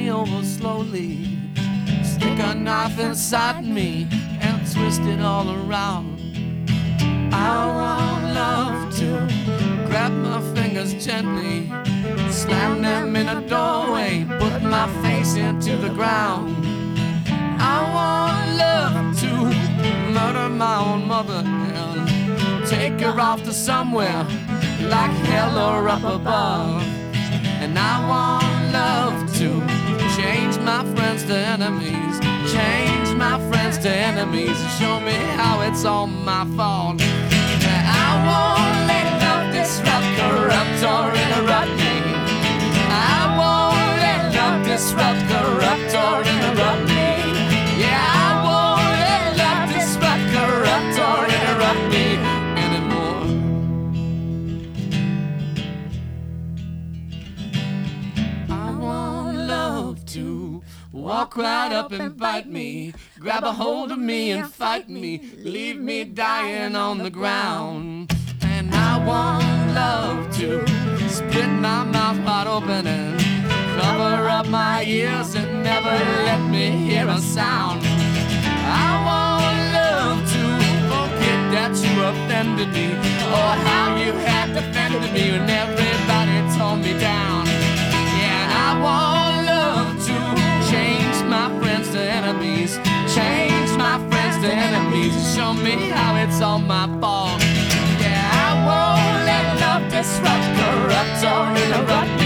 me over slowly, stick a knife inside me and twist it all around. I want love to grab my fingers gently, slam them in a doorway, put my face into the ground. I want love to murder my own mother and take her off to somewhere like hell or up above. And I want love to change my friends to enemies, change my friends to enemies, and show me how it's all my fault. I won't let love disrupt, corrupt, or interrupt me. I won't let love disrupt, corrupt, or interrupt me. Yeah, I won't let love disrupt, corrupt, or interrupt me anymore. I want love to walk right up and bite me, grab a hold of me and fight me, leave me dying on the ground. And I want love to split my mouth wide open and cover up my ears and never let me hear a sound. I want love to forget that you offended me, or how you had defended me when everybody tore me down. Yeah, and I want love to change my friends to enemies, change my friends to enemies, and show me how it's all my fault. Yeah, I won't let love disrupt, corrupt, or interrupt me.